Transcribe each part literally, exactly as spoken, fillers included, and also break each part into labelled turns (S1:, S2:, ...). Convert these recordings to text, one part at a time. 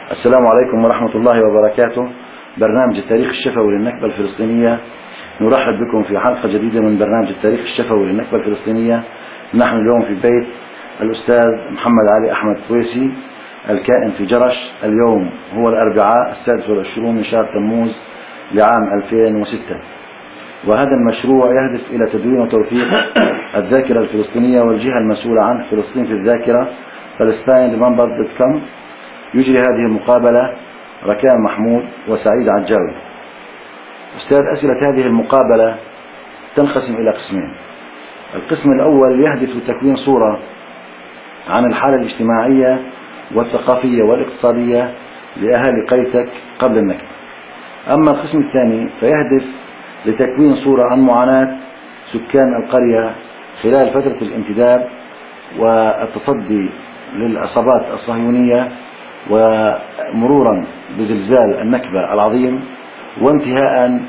S1: السلام عليكم ورحمة الله وبركاته. برنامج التاريخ الشفوي للنكبة الفلسطينية، نرحب بكم في حلقة جديدة من برنامج التاريخ الشفوي للنكبة الفلسطينية. نحن اليوم في بيت الأستاذ محمد علي أحمد طويسي الكائن في جرش. اليوم هو الأربعاء السادس والعشرون من شهر تموز لعام ألفين وستة، وهذا المشروع يهدف إلى تدوين وتوثيق الذاكرة الفلسطينية والجهة المسؤولة عن فلسطين في الذاكرة فلسطين ريمبرد دوت كوم. يجري هذه المقابلة ركان محمود وسعيد عجاوي. أستاذ، أسئلة هذه المقابلة تنقسم إلى قسمين. القسم الأول يهدف لتكوين صورة عن الحالة الاجتماعية والثقافية والاقتصادية لأهالي قيتك قبل النكبة. أما القسم الثاني فيهدف لتكوين صورة عن معاناة سكان القرية خلال فترة الانتداب والتصدي للعصابات الصهيونية، ومرورا بزلزال النكبة العظيم، وانتهاء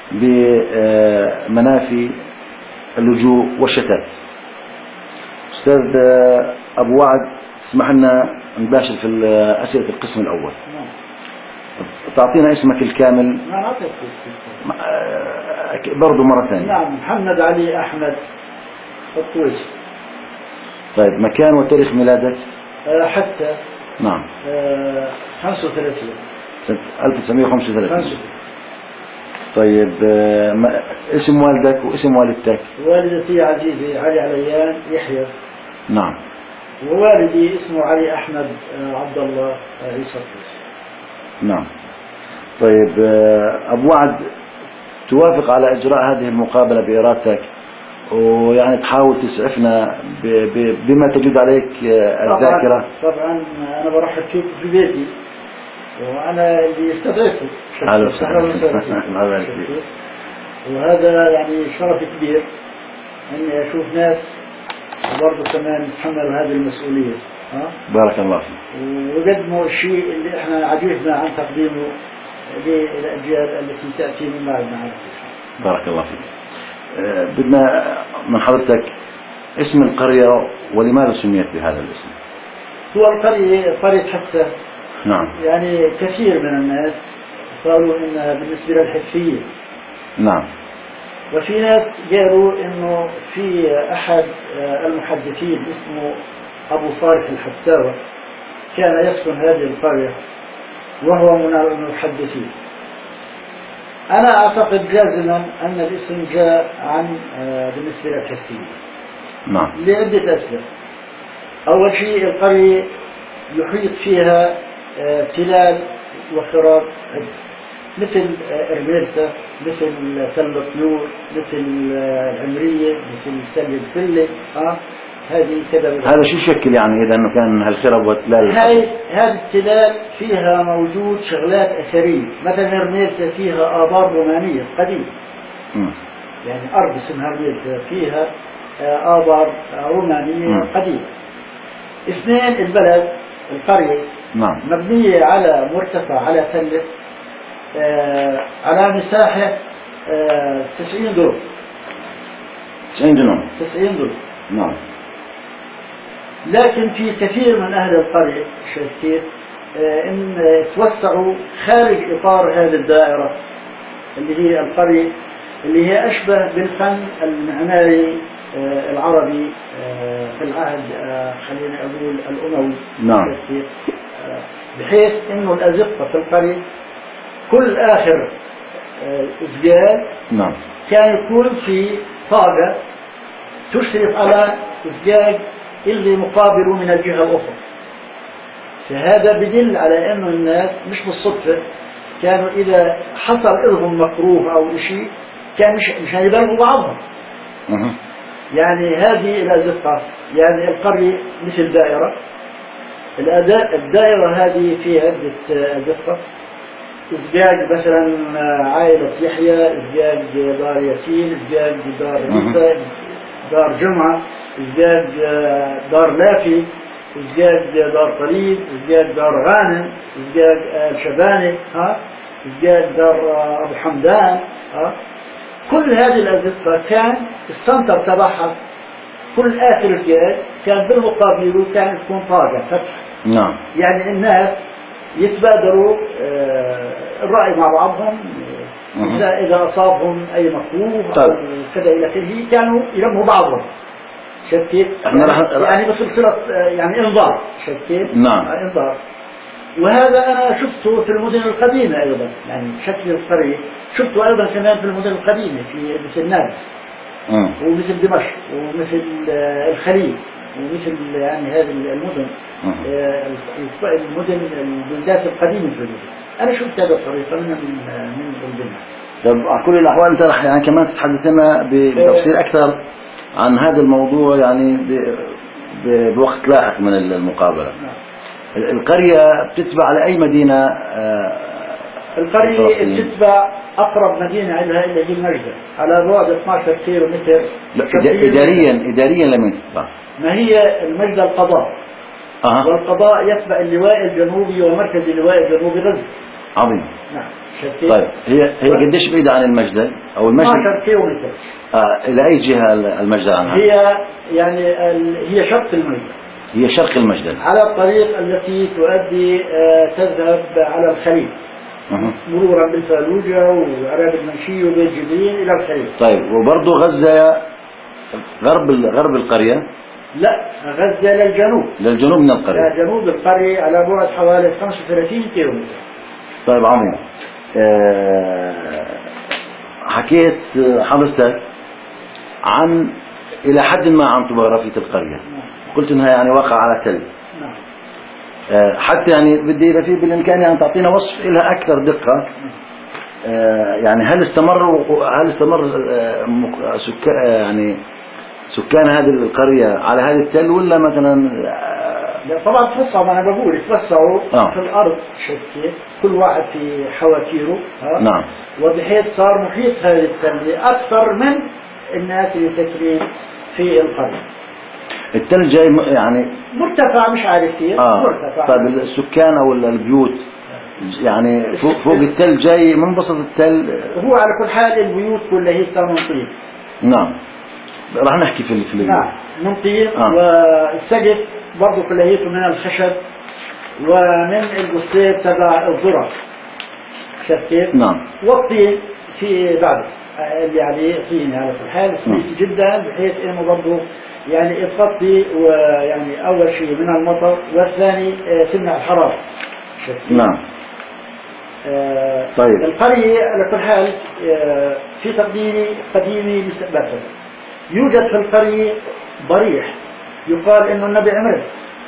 S1: بمنافي اللجوء والشتات. أستاذ أبو وعد، اسمح لنا نباشر في أسئلة القسم الأول. تعطينا اسمك الكامل برضو مرة ثانية.
S2: نعم، محمد علي أحمد الطويسي.
S1: طيب، مكان وتاريخ ميلادك؟
S2: أه حتى
S1: نعم
S2: أه خمسة وثلاثين
S1: سنة ألف وتسعمائة وخمسة وثلاثين. طيب، اسم والدك واسم والدتك؟
S2: والدتي عزيزي علي عليان يحيى.
S1: نعم.
S2: ووالدي اسمه علي أحمد عبد الله عيسى.
S1: نعم. طيب، أبو وعد، توافق على إجراء هذه المقابلة بإرادتك، ويعني تحاول تسعفنا بما تجد عليك الذاكرة؟
S2: طبعا, طبعا أنا برحب فيك في بيتي، وأنا اللي استضيفه. وهذا يعني شرف كبير أني أشوف ناس برضه كمان تحملوا هذه المسؤولية. ها؟ بارك الله فيك. وقدموا الشيء اللي احنا عجزنا عن تقديمه للأجيال التي تأتي من بعدنا.
S1: بارك الله فيك. أه بدنا من حضرتك اسم القرية ولماذا سميت بهذا الاسم؟
S2: هو القرية قرية حتى.
S1: نعم.
S2: يعني كثير من الناس قالوا إنها بالنسبة للحتفية.
S1: نعم.
S2: وفي ناس قالوا إنه في أحد المحدثين اسمه أبو صالح الحتاوي كان يسكن هذه القرية وهو من المحدثين. أنا أعتقد جازما أن الاسم جاء عن بالنسبة للحتفية.
S1: نعم.
S2: لعدة أسباب. أول شيء، القرية يحيط فيها تلال وخراب مثل إرميلتا، مثل تل الطيور، مثل العمرية، مثل تل الفلة. ها هذه سبب.
S1: هذا شو يشكل يعني إذا أنه كان هالخرب والتلال؟
S2: هاي هذه التلال فيها موجود شغلات أثرية، مثلا إرميلتا فيها آبار رومانية قديمة. م. يعني أرض اسمها إرميلتا فيها آبار رومانية م. قديمة. اثنين، البلد القرية
S1: نعم.
S2: مبنية على مرتفع على تلة آه على مساحة آه تسعين دور.
S1: تسعين دنم.
S2: تسعين دور.
S1: نعم.
S2: لكن في كثير من أهل القرية شايفين آه إن توسعوا خارج إطار هذه الدائرة اللي هي القرية، اللي هي أشبه بالفن المعماري آه العربي آه في العهد آه خلينا أقول الأموي.
S1: نعم.
S2: آه بحيث إنه الأزقة في القرية كل آخر إزجاج
S1: نعم.
S2: كان يكون في طاقة تشرف على إزجاج اللي مقابله من الجهة الأخرى. فهذا بدل على أنه الناس مش بالصدفة كانوا إذا حصل لهم مكروه أو شيء كان مش مش هيضربوا بعضهم.
S1: أه.
S2: يعني هذه الأزقة، يعني القرية مثل دائرة. الأداء الدائرة هذه فيها عدة أزقة. إزجاج مثلا عائلة يحيى، إزجاج دار ياسين، إزجاج دار عيسى، دار جمعة، إزجاج دار لافي، إزجاج دار طليب، إزجاج دار غانم، إزجاج الشباني، ها إزجاج دار أبو حمدان. ها كل هذه الأزقة كان السنتر تبعها كل آخر إزجاج كان بالمقابل كان تكون طاقة فتح.
S1: نعم.
S2: يعني الناس يتبادلوا الرأي مع بعضهم، إذا إذا أصابهم أي مكروه أو كذا إلى آخره كانوا يلموا بعضهم. شايف كيف؟ يعني, يعني بسلسلة يعني إنذار. شايف كيف؟
S1: نعم.
S2: إنذار. وهذا أنا شفته في المدن القديمة أيضا، يعني شكل القرية شفته أيضا كمان في المدن القديمة في مثل نابلس ومثل دمشق ومثل الخليل ومثل يعني هذه المدن، المدن البلدات القديمة في المدن. أنا شفت هذا الطريقة من من البلدان.
S1: طب على كل الأحوال أنت رح يعني كمان تتحدث لنا بتفصيل أكثر عن هذا الموضوع يعني بوقت لاحق من المقابلة. القرية بتتبع لأي مدينة؟
S2: القرية بتتبع أقرب مدينة لها اللي هي المجدة على بعد اثناشر كيلو متر.
S1: إداريا إداريا لمن تتبع؟
S2: ما هي المجدة القضاء. أه. والقضاء يتبع اللواء الجنوبي ومركز اللواء الجنوبي غزة.
S1: عظيم.
S2: نعم.
S1: طيب هي هي قديش بعيدة عن المجدة أو المجدة؟
S2: اثناشر كيلو متر.
S1: آه إلى أي جهة المجدة عنها؟
S2: هي يعني هي شرق المجدة.
S1: هي شرق المجدة
S2: على الطريق التي تؤدي آه تذهب على الخليل. أه. مرورا بالفالوجة وعراب المنشي وبيت جبريل إلى الخليل.
S1: طيب وبرضه غزة غرب غرب القرية؟
S2: لا، غزة للجنوب.
S1: للجنوب من القرية.
S2: لجنوب القرية على بعد حوالي خمسة وثلاثين كيلو متر.
S1: طيب عظيم. أه حكيت حضرتك عن إلى حد ما عن طبوغرافية القرية. قلت إنها يعني واقع على تل.
S2: نعم.
S1: أه حتى يعني بدي إذا في بالإمكان يعني تعطينا وصف لها أكثر دقة. أه يعني هل استمر هل استمر أه سكان يعني سكان هذه القرية على هذه التل ولا مثلا؟
S2: لا طبعا توسعوا، ما انا بقول توسعوا آه. في الارض شكل كل واحد في حواتيره.
S1: نعم.
S2: وبحيث صار محيط هذه التل اكثر من الناس اللي ساكنين في القرية.
S1: التل جاي يعني
S2: مرتفع مش عارف كيف.
S1: آه.
S2: مرتفع.
S1: طيب السكان او البيوت يعني فوق, فوق التل جاي منبسط التل.
S2: هو على كل حال البيوت كلها هي من طين.
S1: نعم. راح نحكي في الفيلم.
S2: نعم من طين.
S1: آه.
S2: والسقف برضه كليته من الخشب ومن البستيب تبع الذرة. شايف كيف؟
S1: نعم.
S2: والطين في بعد اللي عليه طين على كل حال سميك جدا بحيث انه برضه يعني يغطي ويعني اول شيء من المطر والثاني تمنع الحرارة.
S1: نعم.
S2: آه
S1: طيب.
S2: القرية على كل حال آه في تقديمي قديمي لاستقبالها. يوجد في القرية ضريح يقال انه النبي عمران،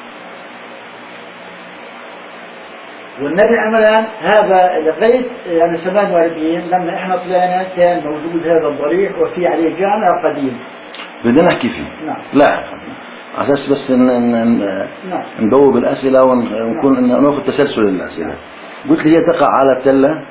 S2: والنبي عمران هذا لغاية يعني ثمانية وأربعين لما احنا طلعنا كان موجود هذا الضريح وفي عليه جامع قديم.
S1: بدنا نحكي فيه.
S2: نعم.
S1: لا على اساس بس ان
S2: نعم.
S1: ندوب الاسئله ونكون نعم. ناخذ تسلسل الاسئله. نعم. قلت لي هي تقع على التله. نعم.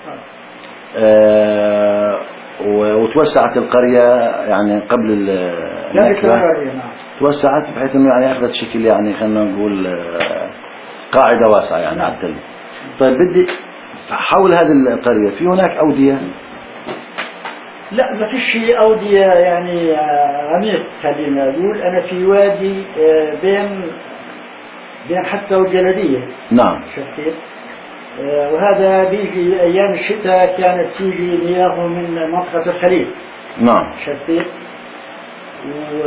S1: آه وتوسعت القرية يعني قبل النكبة. توسعت بحيث انه يعني اخذت شكل يعني خلينا نقول قاعدة واسعة يعني على التل. طيب بدي حول هذه القرية في هناك أودية؟
S2: لا ما فيش شيء أودية يعني عميق خلينا نقول. أنا في وادي بين بين حتى والجلدية.
S1: نعم.
S2: شفتيت؟ وهذا بيجي أيام الشتاء كانت تيجي مياه من منطقة الخليل.
S1: نعم.
S2: شفتيت؟ و...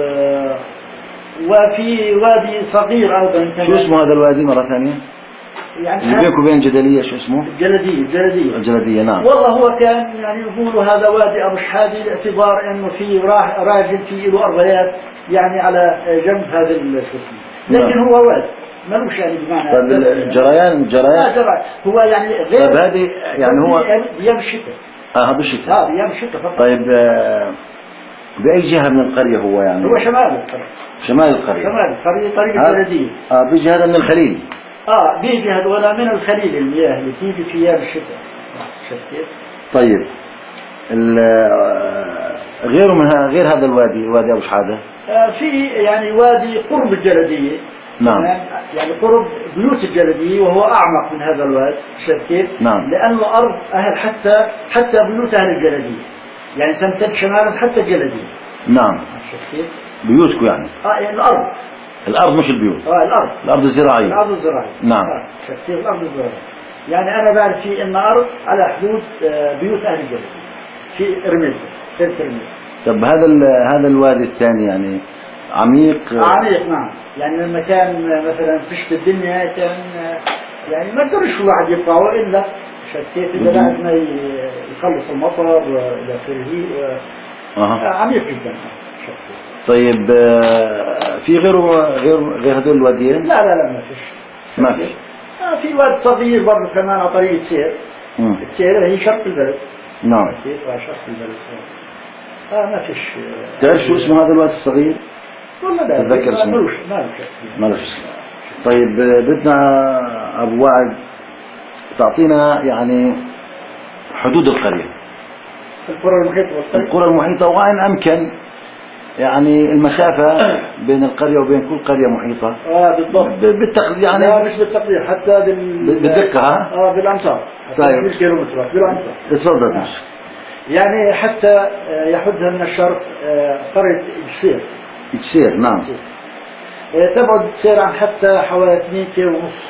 S2: وفي وادي صغير أيضا.
S1: شو اسمه هذا الوادي مرة ثانية؟
S2: يعني
S1: اللي بينك وبين جدلية شو اسمه؟
S2: الجلدية. الجلدية.
S1: الجلدية نعم.
S2: والله هو كان يعني يقولوا هذا وادي أبو شحادي باعتبار إنه في راجل فيه له أرضيات يعني على جنب هذا الاسم، لكن نعم. هو وادي ملوش يعني بمعنى.
S1: طيب الجريان جريان
S2: جريان هو يعني غير.
S1: طيب هذه يعني هو
S2: بيام الشتاء.
S1: اه بالشتاء.
S2: اه بيام الشتاء فقط.
S1: طيب آه بأي جهة من القرية هو يعني؟
S2: هو شمال القرية.
S1: شمال القرية.
S2: شمال القرية طريق الجلدية.
S1: اه بيجي هذا من الخليل.
S2: اه بيجي هذولا من الخليل المياه اللي تيجي في ايام الشتاء. شفت؟
S1: طيب غيره من غير هذا الوادي وادي ابو شحاده؟
S2: آه في يعني وادي قرب الجلدية.
S1: نعم.
S2: يعني قرب بيوت الجلدية وهو اعمق من هذا الواد. شفت؟
S1: نعم.
S2: لانه ارض اهل حتى حتى بيوت اهل الجلدية يعني تمتد شمالا حتى الجلدية.
S1: نعم.
S2: شفت؟
S1: بيوتكم يعني؟
S2: اه يعني الارض.
S1: الارض مش البيوت.
S2: اه الارض.
S1: الارض الزراعية.
S2: الارض الزراعية.
S1: نعم.
S2: آه. شفت؟ الارض الزراعية. يعني أنا بعرف في إن أرض على حدود آه، بيوت أهل الجبل في رمل في رمل.
S1: طب هذا هذا الوادي الثاني يعني عميق؟
S2: عميق نعم. يعني لما كان مثلا فشت الدنيا كان يعني ما قدرش الواحد يطلعوا إلا شتيت إذا بعد ما يخلص المطر إلى آخره.
S1: أه.
S2: عميق جدا.
S1: طيب في غيره غير غير هذول الواديين؟
S2: لا لا لا ما فيش.
S1: ما فيش.
S2: آه في واد صغير برضه كمان على طريق السير. السير هي شرق البلد.
S1: نعم.
S2: السير شرق البلد. آه ما فيش.
S1: تعرف شو اسمه هذا الواد الصغير؟
S2: والله لا
S1: تتذكر اسمه؟
S2: ملوش مالوش
S1: مالوش. طيب بدنا أبو وعد تعطينا يعني حدود القرية.
S2: القرى المحيطة والقرية.
S1: القرى المحيطة وإن أمكن يعني المسافة بين القرية وبين كل قرية محيطة.
S2: اه بالضبط.
S1: بالتقدير يعني.
S2: لا مش بالتقدير حتى بال.
S1: بالدقة ها؟
S2: اه بالأمتار.
S1: طيب.
S2: مش كيلومترات بالأمتار.
S1: تفضل.
S2: آه. يعني حتى يحدها من الشرق قرية جسير.
S1: جسير نعم.
S2: تبعد جسير عن حتى حوالي اثنين كيلو ونص.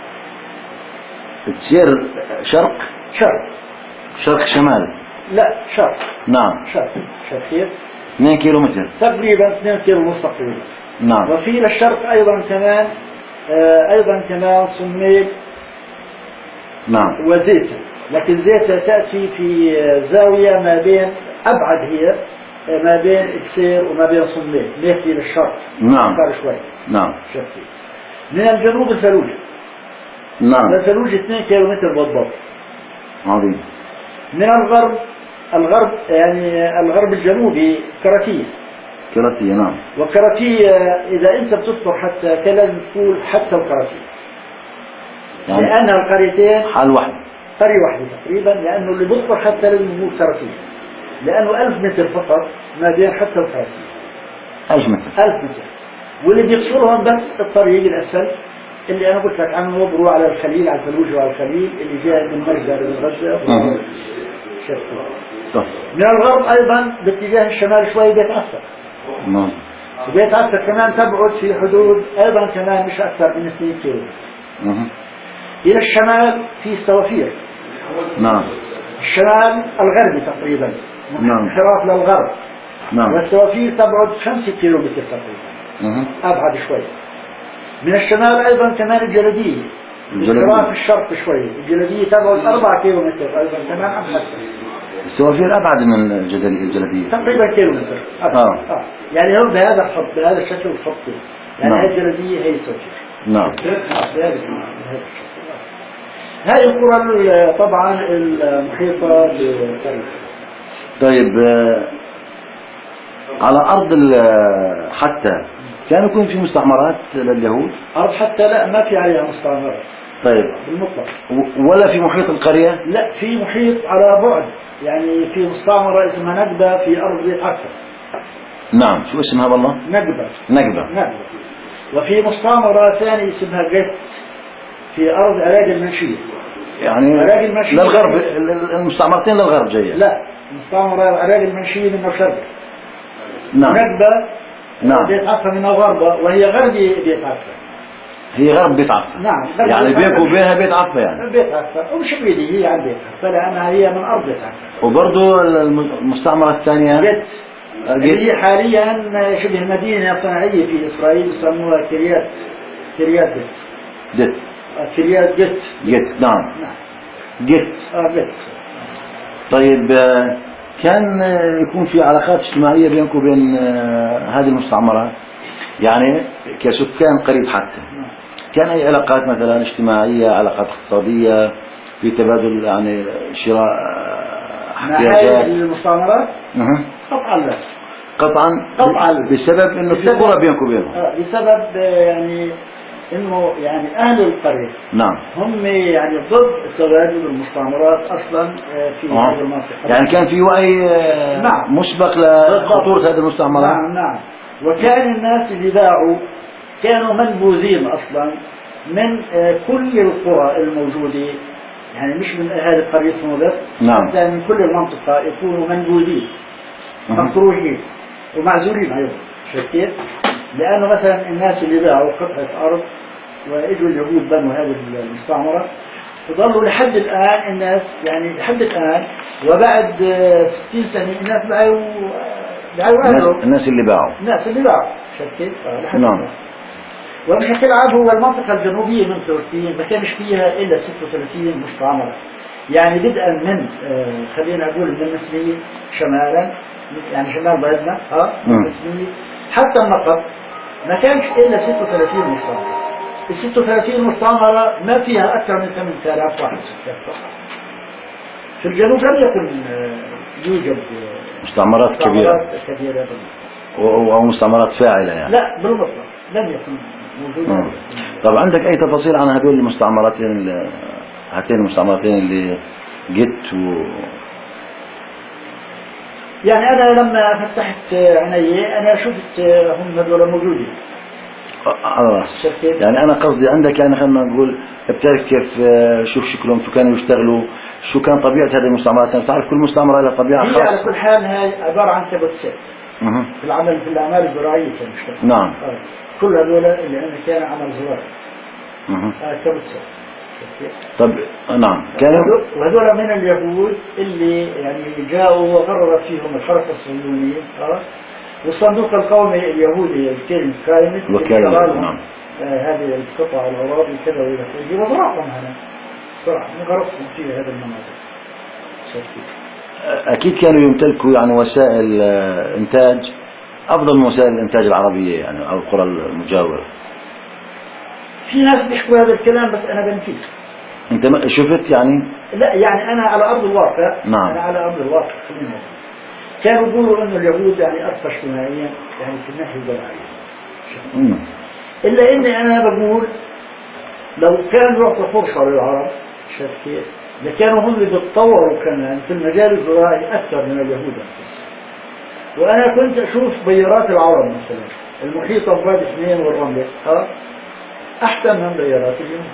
S1: جسير شرق؟
S2: شرق.
S1: شرق شمال؟
S2: لا شرق.
S1: نعم.
S2: شرق. شرقية.
S1: اثنين كيلو متر.
S2: تقريبا اثنين كيلو ونص تقريبا.
S1: نعم.
S2: وفي للشرق أيضا كمان أيضا كمان صميل.
S1: نعم.
S2: وزيتة. لكن زيتة تأتي في زاوية ما بين أبعد هي ما بين إكسير وما بين صميل نحكي للشرق.
S1: نعم.
S2: شوي.
S1: نعم.
S2: شفتي. من الجنوب الفلوج.
S1: نعم.
S2: الفلوج اثنين كيلو متر بالضبط.
S1: عظيم.
S2: من الغرب الغرب يعني الغرب الجنوبي كراتية.
S1: كراتية نعم.
S2: وكراتية إذا أنت بتذكر حتى كلام تقول حتى الكراتية. يعني لأن القريتين
S1: حال واحد.
S2: قرية واحدة تقريبا لأنه اللي بيذكر حتى لازم يقول كراتية. لأنه ألف متر فقط ما بين حتى الكراتية.
S1: ألف متر.
S2: ألف متر. واللي بيقصرهم بس الطريق الأسفل اللي أنا قلت لك عنه بروح على الخليل على الفلوج وعلى الخليل اللي جاي من مرجع للغزة. من الغرب أيضا باتجاه الشمال شوي بيتأثر.
S1: نعم.
S2: وبيتأثر كمان تبعد في حدود أيضا كمان مش أكثر من اثنين كيلو. إلى الشمال في سوافير.
S1: نعم.
S2: الشمال الغربي تقريبا.
S1: نعم.
S2: انحراف للغرب.
S1: نعم.
S2: والسوافير تبعد خمسة كيلو متر تقريبا. أبعد شوي. من الشمال أيضا كمان الجلدية. انحراف الشرق شوي. الجلدية تبعد أربعة كيلو متر أيضا كمان أبعد.
S1: السوافير أبعد من الجلدية. الجلدية
S2: تقريبا كيلو متر.
S1: آه.
S2: آه. يعني هو بهذا الخط بهذا الشكل الخطي. يعني هاي الجلدية هي السوافير.
S1: نعم.
S2: هاي القرى طبعا المحيطة بقرية.
S1: طيب على أرض حتى كان يكون في مستعمرات لليهود؟
S2: أرض حتى لا ما في عليها مستعمرات.
S1: طيب
S2: بالمطلق.
S1: ولا في محيط القرية؟
S2: لا في محيط على بعد يعني في مستعمرة اسمها نقبة في أرض بيت عكا.
S1: نعم. شو اسمها والله؟
S2: نقبة.
S1: نقبة.
S2: نقبة. وفي مستعمرة ثانية اسمها قت في أرض عراق المنشية.
S1: يعني
S2: عراق المنشية
S1: للغرب المستعمرتين للغرب جاية.
S2: لا مستعمرة عراق المنشية من الشرق.
S1: نعم.
S2: نقبة.
S1: نعم.
S2: بيت عكا من الغربة وهي غربي بيت عكا.
S1: هي غرب بيت عفة.
S2: نعم.
S1: يعني بينك وبينها بيت عفة يعني.
S2: بيت عفة ومش بعيدة هي عن بيت عفة لأنها هي من أرض بيت عفة.
S1: وبرضه المستعمرة الثانية
S2: جت. هي حاليا شبه مدينة صناعية في إسرائيل يسموها كريات. كريات جت.
S1: جت.
S2: كريات جت.
S1: جت نعم.
S2: نعم.
S1: جت.
S2: آه جت.
S1: طيب كان يكون في علاقات اجتماعية بينك وبين هذه المستعمرات يعني كسكان قريب حتى. كان أي علاقات مثلا اجتماعية علاقات اقتصادية في تبادل يعني شراء
S2: احتياجات المستعمرات؟ قطعا لا.
S1: قطعا
S2: قطعا
S1: بسبب انه في قرى بينك وبينهم.
S2: آه بسبب يعني انه يعني اهل القرية
S1: نعم
S2: هم يعني ضد تبادل المستعمرات اصلا في
S1: آه.
S2: هذه المنطقة.
S1: يعني كان في وعي نعم. مسبق لخطورة هذه المستعمرات.
S2: نعم نعم. وكان الناس اللي باعوا كانوا منبوذين اصلا من كل القرى الموجودة يعني مش من هذه القرية بس
S1: نعم.
S2: حتى من كل المنطقة يكونوا منبوذين مطروحين ومعزولين أيضا. شايف كيف؟ لأنه مثلا الناس اللي باعوا قطعة أرض وإجوا اليهود بنوا هذه المستعمرة وظلوا لحد الآن الناس، يعني لحد الآن وبعد ستين سنة الناس بقوا بقوا
S1: الناس,
S2: أهلهم،
S1: الناس اللي باعوا
S2: الناس اللي باعوا شكل لحد
S1: نعم.
S2: الآن. وبشكل عام هو المنطقة الجنوبية من فلسطين ما كانش فيها إلا ستة وثلاثين مستعمرة، يعني بدءا من آه خلينا أقول من المسمية شمالا، يعني شمال بلدنا ها المسمية حتى النقب ما كانش إلا ستة وثلاثين مستعمرة. ال ستة وثلاثين مستعمرة ما فيها أكثر من ثمانية آلاف واحد سكان فقط. في الجنوب لم يكن آه يوجد آه
S1: مستعمرات كبيرة
S2: كبيرة
S1: أو مستعمرات فاعلة يعني.
S2: لا بالمطلق لم يكن موجود.
S1: طب عندك أي تفاصيل عن هذول المستعمرتين، هاتين المستعمرتين اللي جت و...
S2: يعني أنا لما فتحت عيني أنا شفت هم هذول موجودين.
S1: آه. يعني أنا قصدي عندك يعني خلينا نقول بتعرف كيف شوف شكلهم، شو كانوا يشتغلوا، شو كان طبيعة هذه المستعمرات. يعني تعرف كل مستعمرة لها طبيعة
S2: هي
S1: خاصة.
S2: على كل حال هاي عبارة عن كبوتسات في العمل في الأعمال الزراعية كان يشتغل.
S1: نعم.
S2: كل هذول اللي أنا كان عمل زراعي. آه كبوتسات.
S1: طب نعم كانوا
S2: وهذول من اليهود اللي يعني جاءوا وقررت فيهم الحركة الصهيونية اه والصندوق القومي اليهودي الكلمة كاينت
S1: وكاينت نعم.
S2: آه هذه القطع الأراضي كذا وإلى آخره وزرعهم هنا صراحة غرسهم في هذا المناطق.
S1: أكيد كانوا يمتلكوا يعني وسائل إنتاج أفضل من وسائل الإنتاج العربية يعني أو القرى المجاورة.
S2: في ناس بيحكوا هذا الكلام بس أنا بنفيه.
S1: أنت شفت يعني؟
S2: لا يعني أنا على أرض الواقع.
S1: نعم.
S2: أنا على أرض الواقع كانوا يقولوا إنه اليهود يعني أرفش اجتماعيا يعني في الناحية الزراعية. إلا إني أنا بقول لو كان يعطى فرصة للعرب شايف كيف؟ لكانوا هم اللي بيتطوروا كمان في المجال الزراعي أكثر من اليهود. وأنا كنت أشوف بيارات العرب مثلا المحيطة بوادي سنين والرملة ها أحسن من بيارات اليهود.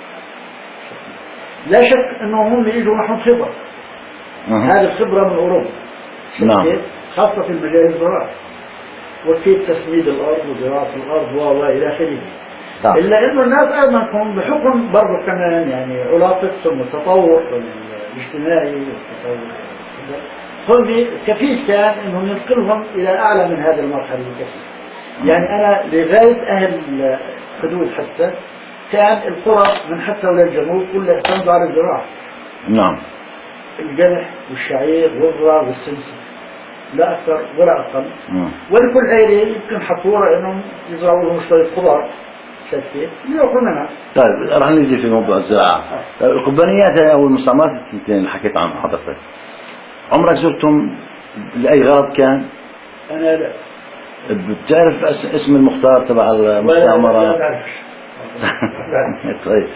S2: لا شك أنهم هم يجوا معهم خبرة. هذه الخبرة من أوروبا.
S1: نعم.
S2: خاصة في المجال الزراعي وكيف تسميد الأرض وزراعة الأرض وإلى آخره. إلا إنه الناس أيضا هم بحكم برضه كمان يعني علاقتهم التطور الاجتماعي والتطور هم كفيل كان إنهم ينقلهم إلى أعلى من هذه المرحلة الكثير. يعني أنا لغاية أهل الحدود حتى كان القرى من حتى ولا الجنوب كلها اعتمدوا على الزراعة.
S1: نعم.
S2: القمح والشعير والذرة والسمسم لا أكثر ولا أقل. ولكل عائلة يمكن حصورة إنهم يزرعوا لهم شوية خضار شتى ليأكلوا منها.
S1: طيب راح نيجي في موضوع الزراعة. طيب القبانيات أو المستعمرات اللي حكيت عنها حضرتك عمرك زرتم لأي غرض كان؟
S2: أنا لا.
S1: بتعرف اسم المختار تبع المستعمرة؟
S2: لا بعرفش.
S1: طيب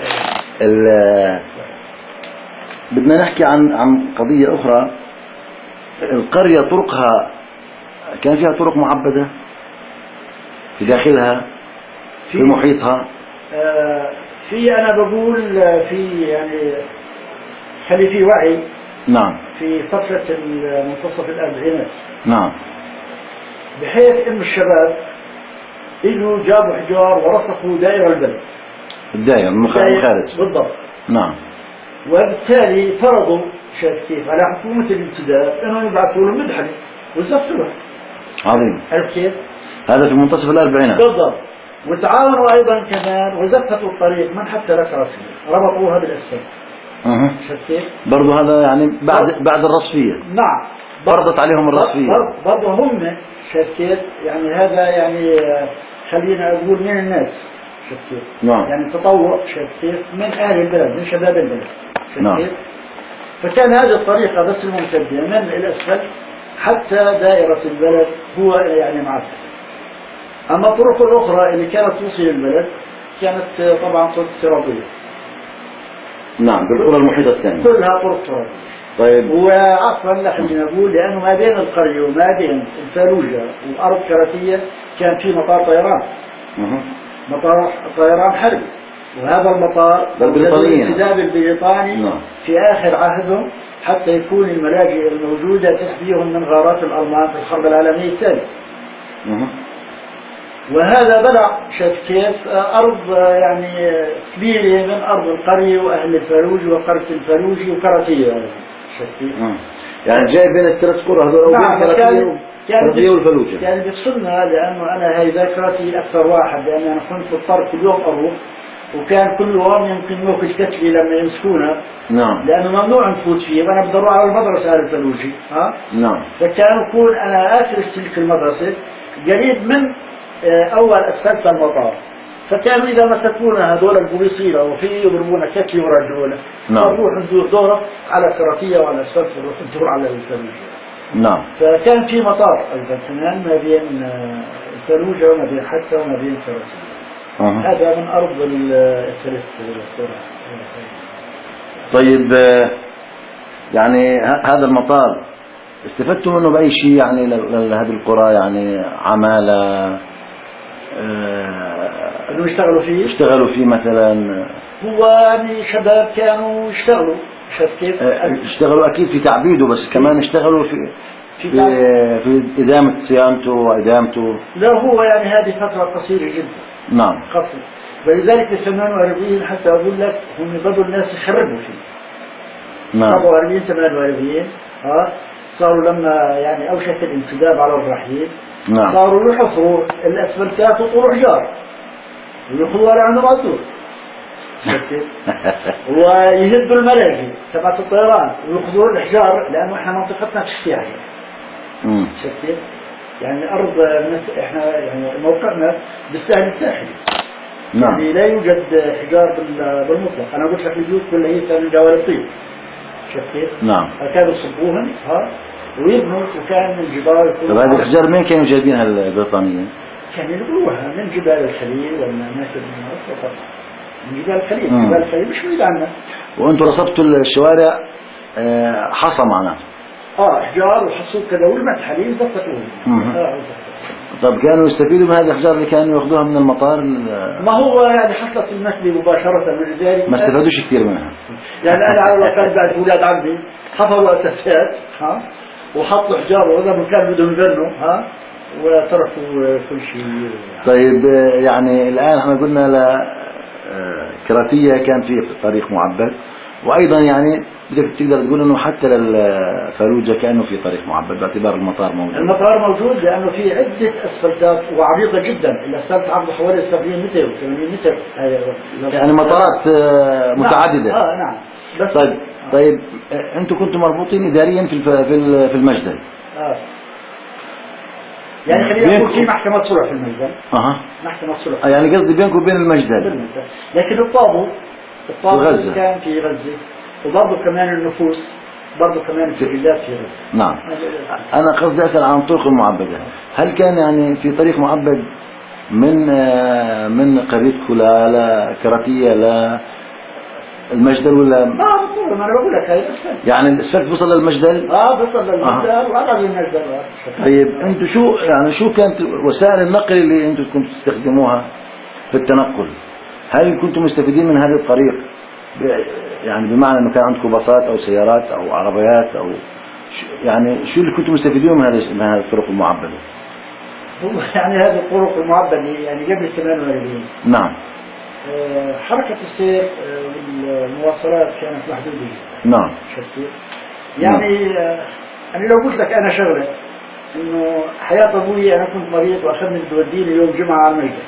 S1: بدنا نحكي عن عن قضية أخرى. القرية طرقها كان فيها طرق معبدة في داخلها في, في محيطها.
S2: آه في أنا بقول في يعني خلي في وعي.
S1: نعم.
S2: في فترة منتصف الأربعينات.
S1: نعم.
S2: بحيث إن الشباب إجوا جابوا حجار ورسخوا دائرة البلد.
S1: الدائرة المخارج.
S2: بالضبط.
S1: نعم.
S2: وبالتالي فرضوا شايف كيف على حكومة الانتداب انهم يبعثوا لهم مدحلة وزفتوا له.
S1: عظيم.
S2: عرفت كيف؟
S1: هذا في منتصف الأربعينات.
S2: بالضبط. وتعاونوا أيضا كمان وزفتوا الطريق من حتى لك راسية ربطوها بالأسفل.
S1: أها.
S2: شايف كيف؟
S1: برضو هذا يعني بعد
S2: برضو.
S1: بعد الرصفية.
S2: نعم.
S1: فرضت عليهم الرصفية.
S2: برضو هم شايف كيف؟ يعني هذا يعني خلينا أقول من الناس.
S1: نعم.
S2: يعني تطور شايف كيف من أهل البلد من شباب البلد.
S1: نعم.
S2: كيف؟ فكان هذه الطريقة بس الممتدة من الأسفل حتى دائرة البلد هو يعني معك. أما الطرق الأخرى اللي كانت توصل البلد كانت طبعا طرق سرابية.
S1: نعم بالقرى المحيطة الثانية.
S2: كلها طرق سرابية.
S1: طيب.
S2: وعفوا خلينا نقول لأنه ما بين القرية وما بين الفالوجة والأرض كراتية كان في مطار طيران.
S1: أه.
S2: مطار طيران حربي. وهذا المطار الانتداب البريطاني
S1: نعم.
S2: في آخر عهدهم حتى يكون الملاجئ الموجودة تحميهم من غارات الألمان في الحرب العالمية الثانية. وهذا بلع شاف كيف أرض يعني كبيرة من أرض القرية وأهل الفلوج وقرية الفلوج وكراتية شاف كيف.
S1: يعني جاي بين الثلاث قرى هذول
S2: نعم
S1: كراتية والفلوجة.
S2: يعني بيفصلنا لأنه أنا هي ذاكرتي أكثر واحد لأن أنا كنت مضطر كل يوم أروح وكان كل يوم يمكن موقف كتلي لما يمسكونا.
S1: نعم.
S2: لأنه ممنوع نفوت فيه وأنا بدي أروح على المدرسة أهل الفلوجي ها.
S1: نعم.
S2: فكان يكون أنا آخر السلك المدرسة قريب من أول أسفلت المطار. فكانوا إذا مسكونا هذول البوليصيرة وفي يضربونا كتلي ورجعونا.
S1: نعم.
S2: نروح ندور دورة على كراتية وعلى أسفلت نروح ندور على الفلوجة.
S1: نعم.
S2: فكان في مطار أيضا كمان ما بين الفلوجة وما بين حتى وما بين كراتية.
S1: أه.
S2: هذا من أرض الثلاث قرى.
S1: طيب يعني هذا المطار استفدتوا منه بأي شيء يعني لهذه القرى يعني عمالة
S2: انه يشتغلوا فيه
S1: يشتغلوا فيه مثلا
S2: هو يعني شباب كانوا يشتغلوا شاف كيف
S1: اشتغلوا اكيد في تعبيده بس كمان اشتغلوا في في في, في إدامة صيانته وإدامته.
S2: لا هو يعني هذه فترة قصيرة جدا.
S1: نعم.
S2: قصيرة ولذلك في ثمانية وأربعين حتى أقول لك هم بدوا الناس يخربوا فيه.
S1: نعم.
S2: أربعة وأربعين ثمانية وأربعين ها صاروا لما يعني أوشك الانسداد على الرحيل.
S1: نعم.
S2: صاروا يحفروا الأسفلتات وطرق حجار ويخلوا على عندهم عطور ويهدوا الملاجئ تبعت الطيران ويخذوا الحجار لأنه إحنا منطقتنا تشتيها شكل يعني أرض إحنا يعني موقعنا بالساحل الساحلي.
S1: نعم.
S2: يعني لا يوجد حجار بالمطلق. أنا قلت لك البيوت كلها هي كانت جوال الطين شكل.
S1: نعم.
S2: كانوا يصبوهن ها ويبنوا وكان الجبال.
S1: طيب هذه الأحجار مين كانوا جايبينها البريطانيين؟
S2: كانوا يقولوها من جبال الخليل ولا ناس من من جبال الخليل. جبال الخليل مش بعيد عنا.
S1: وأنتم رصفتوا الشوارع حصى معناته.
S2: اه احجار وحصوا كذا والمد حليب زفتوهم. اه
S1: طب كانوا يستفيدوا من هذه الأحجار اللي كانوا يأخذوها من المطار؟
S2: ما هو يعني حصلت المثل مباشرة من ذلك
S1: ما استفادوش كثير منها.
S2: يعني أنا على الأقل بعد أولاد عمي حفروا أساسات ها وحطوا حجار وهذا مكان بدهم يبنوا ها وتركوا كل شيء.
S1: طيب يعني الآن احنا قلنا ل كراتية كان في طريق معبد وأيضا يعني بدك تقدر تقول إنه حتى للفلوجة كأنه في طريق معبد باعتبار المطار موجود.
S2: المطار موجود لأنه في عدة أسفلتات وعريضة جدا. الأسفلت عرضه حوالي سبعين متر وثمانين متر.
S1: يعني مطارات متعددة.
S2: نعم. آه نعم.
S1: بس طيب آه. طيب أنتم كنتم مربوطين إداريا في في المجدل.
S2: آه. يعني خلينا نقول في محكمة صلح في المجدل.
S1: أها.
S2: محكمة صلح.
S1: يعني قصدي بينكم وبين المجدل.
S2: لكن الطابو الطابو
S1: غزة.
S2: كان في غزة وبرضه كمان النفوس برضه كمان السجلات في غزة.
S1: نعم. أنا قصدي أسأل عن الطرق المعبدة. هل كان يعني في طريق معبد من من قريتكم ل كراتية ل المجدل ولا؟
S2: اه بالطول ما انا بقول لك هاي الاسفلت.
S1: يعني الاسفلت بوصل للمجدل؟
S2: اه بوصل للمجدل آه. وقرب للمجدل.
S1: طيب انتم شو يعني شو كانت وسائل النقل اللي انتم كنتوا تستخدموها في التنقل؟ هل كنتم مستفيدين من هذا الطريق؟ يعني بمعنى انه كان عندكم باصات او سيارات او عربيات او يعني شو اللي كنتم مستفيدين من هذه من هذه الطرق المعبده؟
S2: يعني هذه الطرق المعبده يعني قبل ثمانية وأربعين.
S1: نعم.
S2: حركة السير والمواصلات كانت محدودة.
S1: نعم.
S2: يعني أنا لو قلت لك أنا شغلة إنه حياة أبوي أنا كنت مريض وأخذني بتوديني يوم جمعة على المجد.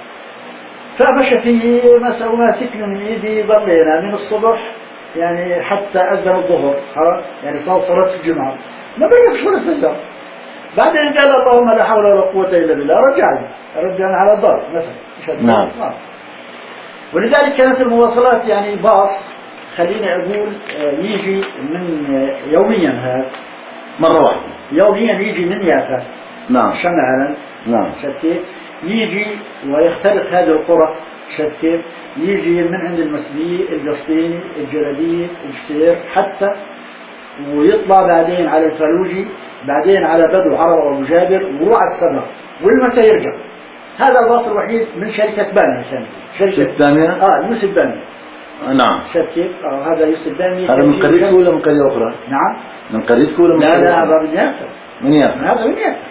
S2: فمشى في مسا وماسكني من إيدي ضلينا من الصبح يعني حتى أذن الظهر ها يعني صار صلاة الجمعة ما بيقفش ولا سجدة. بعدين قال اللهم لا حول ولا قوة إلا بالله رجعني رجعني على الدار مثلا.
S1: نعم.
S2: ولذلك كانت المواصلات يعني باص خليني أقول يجي من يوميا هذا
S1: مرة واحدة
S2: يوميا يجي من يافا.
S1: نعم.
S2: شمعا.
S1: نعم.
S2: شتيت يجي ويختلط هذه القرى شتيت يجي من عند المسبي القسطيني الجلبيب السير حتى ويطلع بعدين على الفلوجي بعدين على بدو عرب أبو جابر وروح على السبع والمتى يرجع. هذا الباص الوحيد من شركة باني ثانية.
S1: شركة ثانية؟
S2: اه يوسف باني.
S1: نعم.
S2: شركة اه هذا يوسف باني.
S1: هذا من قريتكم ولا من قرية أخرى؟
S2: نعم.
S1: من قريتكم ولا من
S2: لا
S1: قرية
S2: لا
S1: أخرى؟
S2: هذا من يافا.
S1: من يافا.
S2: هذا من يافا.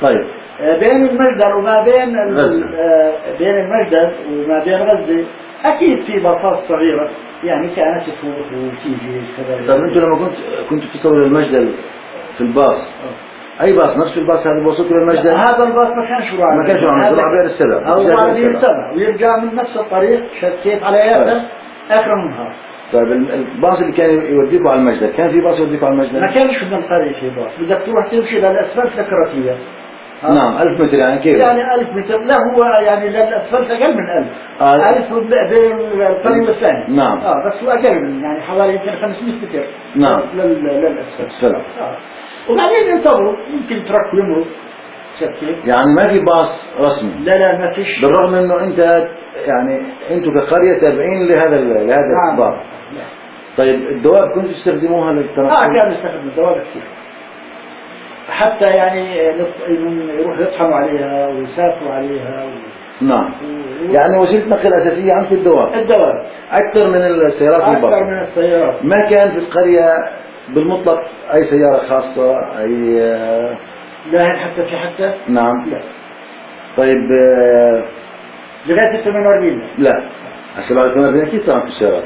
S1: طيب
S2: بين المجدل وما بين ال-
S1: غزة.
S2: آه، بين المجدل وما بين غزة أكيد في باصات صغيرة يعني كانت تفوت وتيجي كذا.
S1: طيب انتوا لما كنت كنتوا تصلوا للمجدل في الباص، اي باص نفس الباص هذا وصلتوا للمجدل؟
S2: هذا الباص ما كانش راعي،
S1: ما كانش راعي، راعي بئر السبع.
S2: أو
S1: بئر
S2: راعي
S1: السبع.
S2: السبع ويرجع من نفس الطريق شكيت على يده آخر النهار.
S1: طيب ال- الباص اللي كان يوديكم على المجدل، كان في باص يوديكم على المجدل؟
S2: ما كانش من القرية في باص، بدك تروح تمشي للأسفلت الكراتية.
S1: نعم ألف متر يعني كيف؟
S2: يعني ألف متر، لا هو يعني للأسفلت أقل من ألف.
S1: آه.
S2: ألف بين القرية والثانية.
S1: نعم.
S2: آه بس هو أقل من يعني حوالي يمكن خمسمائة متر.
S1: نعم.
S2: لل- للأسفلت.
S1: أسفل.
S2: آه. وبعدين ينتظروا يمكن ترك يمرق شكل.
S1: يعني ما في باص رسمي،
S2: لا لا ما فيش.
S1: بالرغم انه انت يعني انتوا كقرية تابعين لهذا ال- لهذا
S2: نعم.
S1: الباص.
S2: نعم.
S1: طيب الدواب كنتوا تستخدموها للتنقل؟
S2: اه كانوا يستخدموا الدواب كثير. حتى يعني نط- من يروح يطحنوا عليها ويسافروا عليها و...
S1: نعم.
S2: و...
S1: يعني وسيلة نقل أساسية عندكم الدواب
S2: الدواب
S1: أكثر من السيارات
S2: أكثر
S1: الباص.
S2: من السيارات.
S1: ما كان في القرية بالمطلق أي سيارة خاصة أي آه،
S2: لا هل حتى في حتى
S1: نعم.
S2: لا
S1: طيب آه،
S2: لغاية الثمانية وأربعين
S1: لا هسه بعد ثمانية أكيد طبعا في السيارات.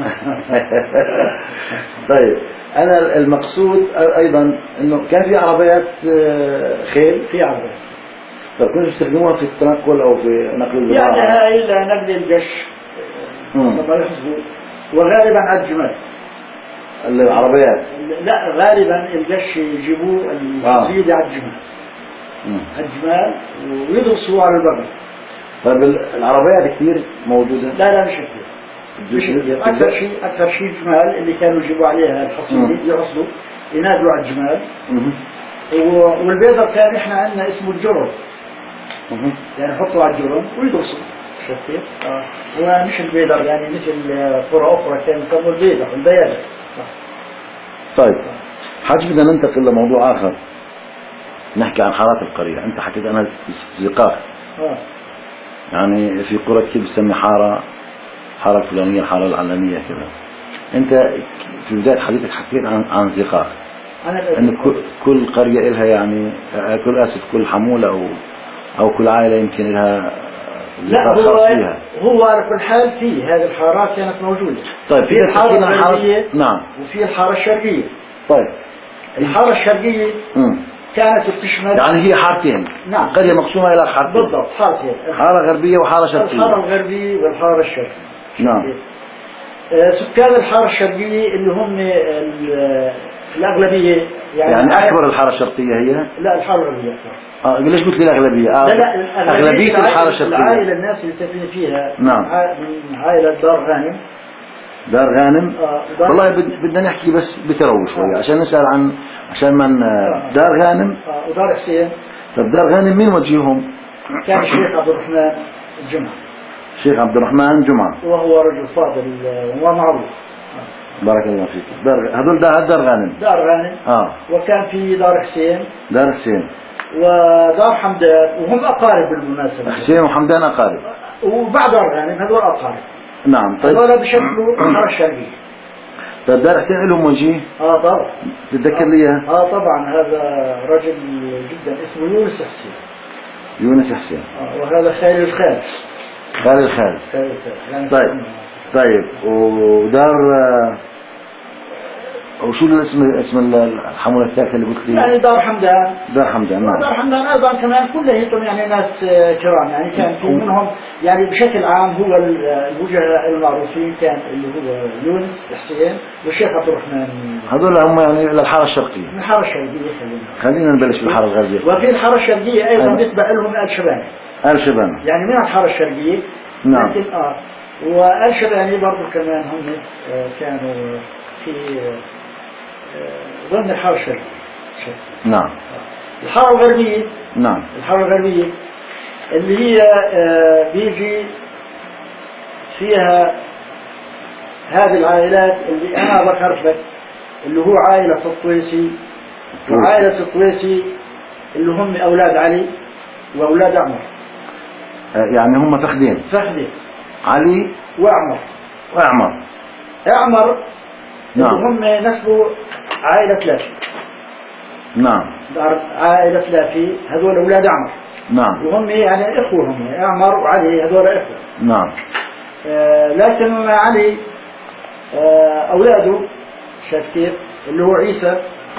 S1: طيب أنا المقصود أيضا إنه كان في عربيات آه، خيل.
S2: في عربية
S1: طب كنتوا تستخدموها في التنقل أو في نقل البضاعة؟
S2: يعني هاي إلا نقل الجش
S1: مم.
S2: لما يحسبوا وغالبا على الجمال.
S1: العربيات.
S2: لا غالبا الجش يجيبوه الجديد على الجمال.
S1: مم.
S2: على الجمال ويدرسوا على البغل.
S1: طيب العربيات كثير موجودة؟
S2: لا لا مش كثير. مش كثير. أكثر شيء أكثر شيء الجمال اللي كانوا يجيبوا عليها الحصيلة يحصلوا ينادوا على الجمال.
S1: مم.
S2: و- والبيضر كان إحنا عندنا اسمه الجرم.
S1: مم.
S2: يعني يحطوا على الجرم ويدرسوا شفتي آه. هو مش البيضر يعني مثل قرى أخرى كان يسموا البيضر البيادر.
S1: طيب حاج بدنا ننتقل لموضوع آخر، نحكي عن حارات القرية. أنت حكيت أنا زقاق،
S2: آه.
S1: يعني في قرى كثير بتسمي حارة حارة الفلانية الحارة العلانية كذا. أنت في بداية حديثك حكيت عن عن زقاق،
S2: أنا
S1: أن كل كل قرية إلها يعني آه، كل آسف كل حمولة أو أو كل عائلة يمكن لها
S2: لا
S1: زقاق
S2: هو
S1: خاص فيها.
S2: هو على كل حال في هذه الحارات كانت موجودة.
S1: طيب
S2: في الحارة
S1: تحكي لنا عن
S2: الغربية
S1: حارة. نعم.
S2: وفي الحارة الشرقية.
S1: طيب
S2: الحارة الشرقية
S1: مم.
S2: كانت بتشمل
S1: يعني هي حارتين.
S2: نعم.
S1: القرية مقسومة إلى حارتين
S2: بالضبط حارتين،
S1: حارة غربية وحارة شرقية.
S2: الحارة الغربية والحارة الشرقية.
S1: نعم.
S2: آه، سكان الحارة الشرقية اللي هم ال- الأغلبية يعني,
S1: يعني أكبر الحارة الشرقية هي؟
S2: لا الحارة الغربية أكبر.
S1: آه ليش قلت لي الأغلبية؟ آه
S2: لا لا
S1: أغلبية الحارة
S2: العائلة
S1: الشرقية.
S2: الناس اللي ساكنين فيها
S1: نعم.
S2: ع- من عائلة دار غانم.
S1: دار غانم.
S2: آه، دار
S1: والله بد- بدنا نحكي بس بتروي شوي
S2: آه.
S1: عشان نسأل عن عشان من
S2: آه.
S1: دار غانم.
S2: آه، ودار حسين
S1: طب دار غانم مين وجيهم؟
S2: كان الشيخ عبد الرحمن الجمعة
S1: الشيخ عبد الرحمن جمعة.
S2: وهو رجل فاضل آه، ومعروف.
S1: بارك الله فيك. دار هذول دار دار غانم.
S2: دار غانم.
S1: اه
S2: وكان في دار حسين
S1: دار حسين.
S2: ودار حمدان وهم أقارب بالمناسبة.
S1: حسين وحمدان أقارب.
S2: وبعد دار غانم هذول أقارب.
S1: نعم. طيب
S2: هذول بشكلوا الحارة الشرقية.
S1: طيب دار حسين لهم وجيه؟
S2: اه طبعا.
S1: تتذكر لي إياه؟
S2: اه طبعا هذا رجل جدا اسمه يونس حسين.
S1: يونس حسين.
S2: آه وهذا خالد الخال.
S1: خالد الخالد.
S2: خالد الخال. يعني
S1: طيب طيب ودار وشو الاسم اسم الحمولة الثالثة اللي قلت لي؟
S2: يعني دار حمدان.
S1: دار حمدان. نعم.
S2: دار حمدان ايضا كمان كلهم يعني ناس آه، كرام يعني كان في منهم يعني بشكل عام هو ال- الوجهاء المعروفين كان اللي هو يونس حسين والشيخ عبد الرحمن
S1: هذول هم يعني للحارة الشرقية.
S2: من الحارة الشرقية. خلينا
S1: خلينا نبلش بالحارة الغربية.
S2: وفي الحارة الشرقية ايضا
S1: أيوة.
S2: بيتبع لهم آل شباني.
S1: آل شبانة.
S2: يعني من الحارة الشرقية.
S1: نعم.
S2: لكن اه وآل شباني برضه كمان هم آه، كانوا في آه، ضمن الحارة الشرقية.
S1: نعم.
S2: الحارة الغربية.
S1: نعم.
S2: الحارة الغربية اللي هي آه، بيجي فيها هذه العائلات اللي أنا ذكرت لك اللي هو عائلة الطويسي وعائلة الطويسي اللي هم أولاد علي وأولاد عمر.
S1: آه، يعني هم فخدين.
S2: فخدي
S1: علي
S2: وعمر.
S1: وعمر.
S2: عمر
S1: نعم.
S2: اللي هم نسبوا عائلة لاشي.
S1: نعم.
S2: دار عائلة لافي هذول أولاد عمر.
S1: نعم.
S2: وهم يعني إخوة، هم عمر وعلي هذول إخوة.
S1: نعم.
S2: آه لكن علي آه أولاده شايف كيف اللي هو عيسى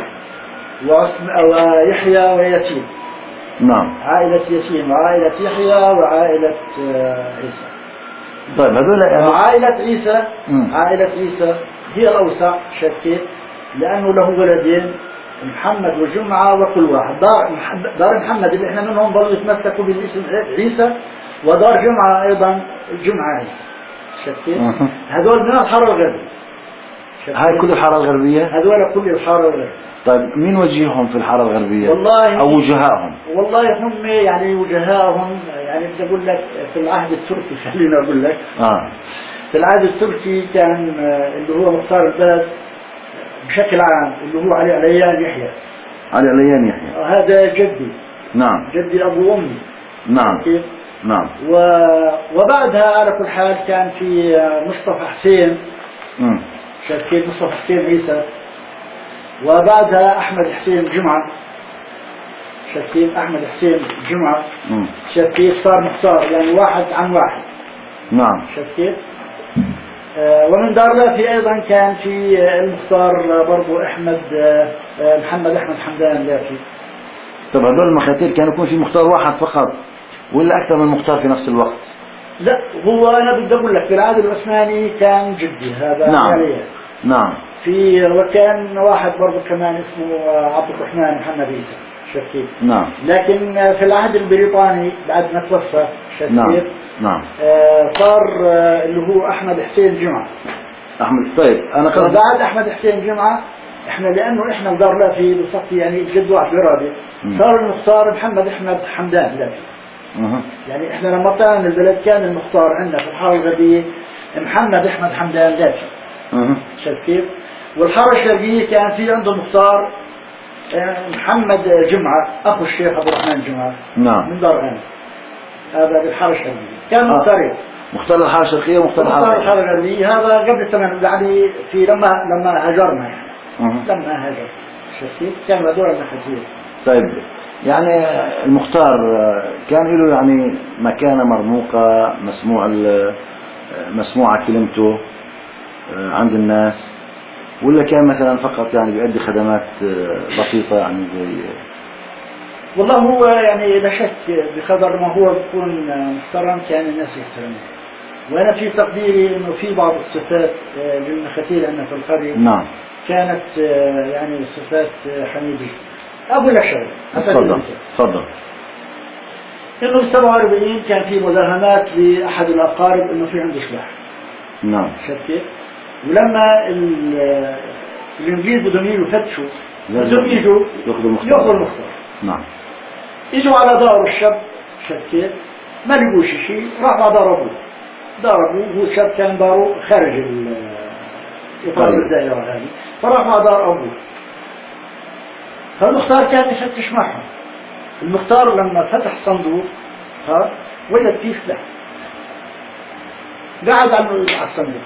S2: ويحيى ويتيم.
S1: نعم.
S2: عائلة يتيم وعائلة يحيى وعائلة آه عيسى.
S1: طيب هذول يعني
S2: عائلة عيسى
S1: مم.
S2: عائلة عيسى هي الأوسع شايف كيف، لأنه له ولدين محمد وجمعة وكل واحد. دار دار محمد اللي احنا منهم برضه يتمسكوا بالاسم عيسى، ودار جمعة أيضا جمعة عيسى شايف كيف. هذول من الحارة الغربية.
S1: هاي كل الحارة الغربية؟
S2: هذول كل الحارة الغربية.
S1: طيب مين وجيههم في الحارة الغربية؟
S2: والله
S1: أو وجهائهم؟
S2: والله هم يعني وجهائهم يعني بدي أقول لك في العهد التركي خلينا أقول لك.
S1: آه.
S2: في العهد التركي كان اللي هو مختار البلد بشكل عام اللي هو علي عليان يحيى.
S1: علي عليان يحيى.
S2: هذا جدي.
S1: نعم.
S2: جدي أبو أمي.
S1: نعم.
S2: كيف؟
S1: نعم.
S2: و... وبعدها على كل حال كان في مصطفى حسين.
S1: امم.
S2: شايف كيف مصطفى حسين عيسى. وبعدها أحمد حسين جمعة. شايف كيف أحمد حسين جمعة.
S1: امم.
S2: شايف كيف صار مختار يعني واحد عن واحد.
S1: نعم.
S2: شايف كيف. آه ومن دار لافي أيضا كان في المختار برضو أحمد آه محمد أحمد حمدان لافي.
S1: طب هذول المخاتير كانوا يكون في مختار واحد فقط ولا أكثر من مختار في نفس الوقت؟
S2: لا هو أنا بدي أقول لك في العهد العثماني كان جدي هذا.
S1: نعم.
S2: عليه.
S1: نعم.
S2: في وكان واحد برضو كمان اسمه عبد الرحمن محمد عيسى شايف كيف.
S1: نعم.
S2: لكن في العهد البريطاني بعد ما توفى شايف
S1: نعم.
S2: كيف.
S1: نعم.
S2: آه صار آه اللي هو أحمد حسين جمعة.
S1: أحمد. طيب أنا قصدي
S2: بعد أحمد حسين جمعة إحنا لأنه إحنا ودار لافي بصفي يعني جد واحد برادة صار المختار محمد أحمد حمدان لافي.
S1: أه.
S2: يعني إحنا لما طلعنا من البلد كان المختار عندنا في الحارة الغربية محمد أحمد حمدان لافي.
S1: أه.
S2: شايف كيف. والحارة الشرقية كان في عنده مختار محمد جمعة أخو الشيخ أبو الرحمن جمعة.
S1: نعم.
S2: من دار غانم. هذا بالحارة الشرقية كان مختارين.
S1: آه. مختار الحارة الشرقية ومختار
S2: الحارة الحارة الغربية. هذا قبل الثمن يعني في لما لما هاجرنا يعني.
S1: أه.
S2: لما هاجر شايف كيف كانوا هذول النحاسين.
S1: طيب يعني المختار كان له يعني مكانة مرموقة مسموع مسموعة كلمته عند الناس، ولا كان مثلا فقط يعني بيؤدي خدمات بسيطة يعني زي؟
S2: والله هو يعني لا شك بقدر ما هو بيكون محترم كان الناس يحترمه. وأنا في تقديري إنه في بعض الصفات للمخاتيل عندنا في القرية
S1: نعم
S2: كانت يعني صفات حميدة. أبو الأشعري
S1: تفضل تفضل.
S2: إنه في سبعة وأربعين كان في مداهمات لأحد الأقارب إنه في عنده سلاح.
S1: نعم.
S2: شايف كيف؟ ولما الإنجليز بدهم يجوا يفتشوا بدهم يجوا
S1: يأخذوا المختار.
S2: يأخذوا المختار.
S1: نعم.
S2: يجوا على دار الشاب شايف كيف؟ ما لقوش شيء راح على دار أبوه. دار أبوه هو الشاب كان داره خارج إطار الدائرة هذه، فراح على دار أبوه. فالمختار كان يفتش معهم. المختار لما فتح صندوق ها وجد فيه سلاح. قاعد على الصندوق.